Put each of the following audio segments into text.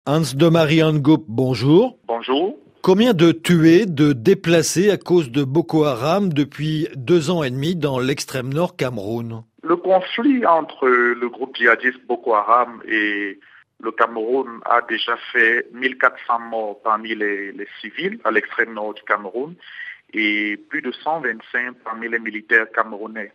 Hans de Marie Ngop, bonjour. Bonjour. Combien de tués, de déplacés à cause de Boko Haram depuis 2 ans et demi dans l'extrême nord Cameroun? Le conflit entre le groupe djihadiste Boko Haram et le Cameroun a déjà fait 1400 morts parmi les civils à l'extrême nord du Cameroun et plus de 125 parmi les militaires camerounais.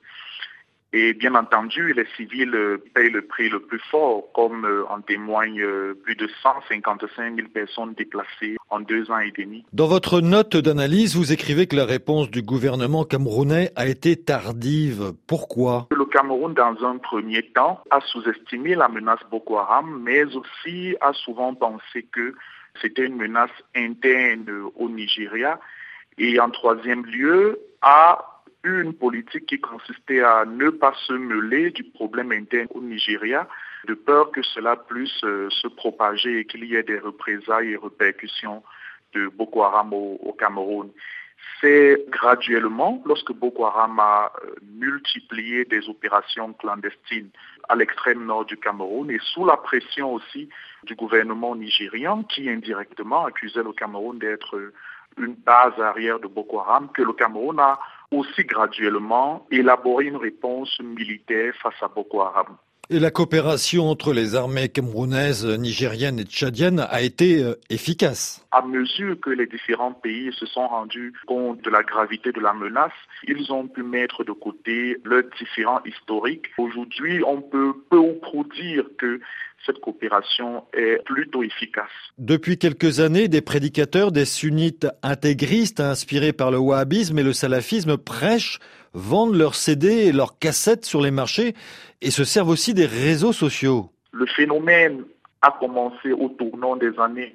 Et bien entendu, les civils payent le prix le plus fort, comme en témoignent plus de 155 000 personnes déplacées en 2 ans et demi. Dans votre note d'analyse, vous écrivez que la réponse du gouvernement camerounais a été tardive. Pourquoi? Le Cameroun, dans un premier temps, a sous-estimé la menace Boko Haram, mais aussi a souvent pensé que c'était une menace interne au Nigeria. Et en troisième lieu, a une politique qui consistait à ne pas se mêler du problème interne au Nigeria, de peur que cela puisse se propager et qu'il y ait des représailles et répercussions de Boko Haram au Cameroun. C'est graduellement, lorsque Boko Haram a multiplié des opérations clandestines à l'extrême nord du Cameroun et sous la pression aussi du gouvernement nigérian qui indirectement accusait le Cameroun d'être une base arrière de Boko Haram, que le Cameroun a aussi graduellement élaboré une réponse militaire face à Boko Haram. Et la coopération entre les armées camerounaises, nigériennes et tchadiennes a été efficace. À mesure que les différents pays se sont rendus compte de la gravité de la menace, ils ont pu mettre de côté leurs différends historiques. Aujourd'hui, on peut peu ou prou dire que cette coopération est plutôt efficace. Depuis quelques années, des prédicateurs, des sunnites intégristes inspirés par le wahhabisme et le salafisme prêchent, vendent leurs CD et leurs cassettes sur les marchés et se servent aussi des réseaux sociaux. Le phénomène a commencé au tournant des années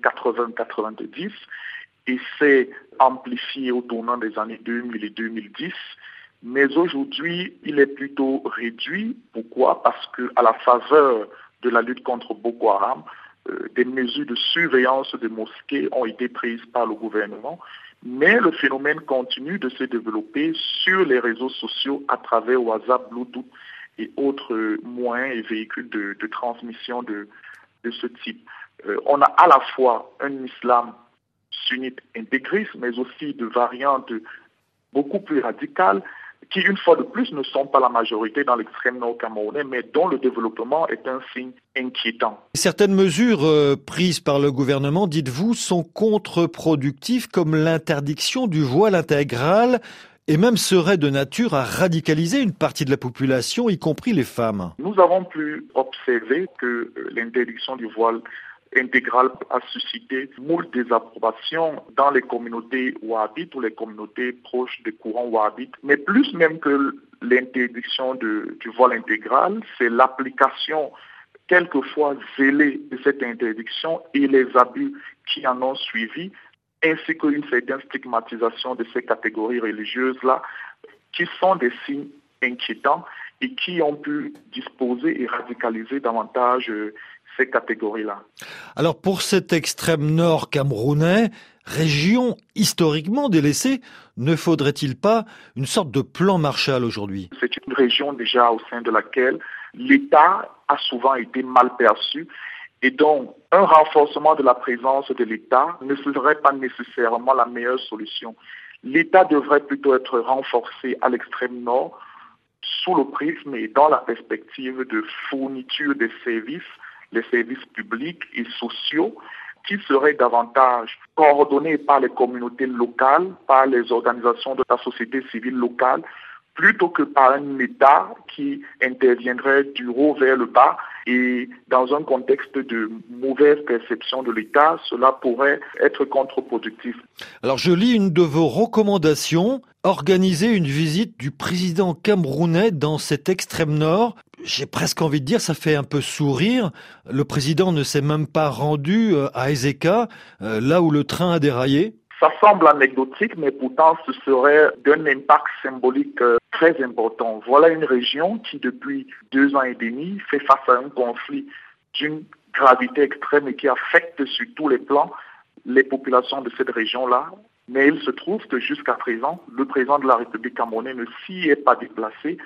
80-90 et s'est amplifié au tournant des années 2000 et 2010. Mais aujourd'hui, il est plutôt réduit. Pourquoi? Parce qu'à la faveur de la lutte contre Boko Haram, des mesures de surveillance des mosquées ont été prises par le gouvernement. Mais le phénomène continue de se développer sur les réseaux sociaux à travers WhatsApp, Bluetooth et autres moyens et véhicules de transmission de ce type. On a à la fois un islam sunnite intégriste, mais aussi de variantes beaucoup plus radicales qui, une fois de plus, ne sont pas la majorité dans l'extrême nord camerounais, mais dont le développement est un signe inquiétant. Certaines mesures prises par le gouvernement, dites-vous, sont contre-productives, comme l'interdiction du voile intégral, et même seraient de nature à radicaliser une partie de la population, y compris les femmes. Nous avons pu observer que l'interdiction du voile intégral a suscité moult désapprobation dans les communautés wahhabites ou les communautés proches des courants wahhabites. Mais plus même que l'interdiction du voile intégral, c'est l'application quelquefois zélée de cette interdiction et les abus qui en ont suivi, ainsi qu'une certaine stigmatisation de ces catégories religieuses-là, qui sont des signes inquiétants et qui ont pu disposer et radicaliser davantage ces catégories-là. Alors pour cet extrême nord camerounais, région historiquement délaissée, ne faudrait-il pas une sorte de plan Marshall aujourd'hui? C'est une région déjà au sein de laquelle l'État a souvent été mal perçu et donc un renforcement de la présence de l'État ne serait pas nécessairement la meilleure solution. L'État devrait plutôt être renforcé à l'extrême nord sous le prisme et dans la perspective de fourniture des services, les services publics et sociaux qui seraient davantage coordonnés par les communautés locales, par les organisations de la société civile locale, plutôt que par un État qui interviendrait du haut vers le bas. Et dans un contexte de mauvaise perception de l'État, cela pourrait être contre-productif. Alors je lis une de vos recommandations, organiser une visite du président camerounais dans cet extrême nord. J'ai presque envie de dire, ça fait un peu sourire. Le président ne s'est même pas rendu à Ezeka, là où le train a déraillé. Ça semble anecdotique, mais pourtant ce serait d'un impact symbolique très important. Voilà une région qui, depuis 2 ans et demi, fait face à un conflit d'une gravité extrême et qui affecte sur tous les plans les populations de cette région-là. Mais il se trouve que jusqu'à présent, le président de la République camerounaise ne s'y est pas déplacé,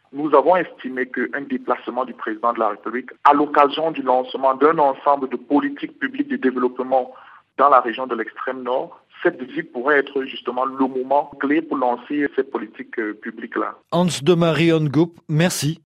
nous avons estimé qu'un déplacement du président de la République à l'occasion du lancement d'un ensemble de politiques publiques de développement dans la région de l'extrême nord, cette visite pourrait être justement le moment clé pour lancer ces politiques publiques-là. Hans de Marie Hongoup, merci.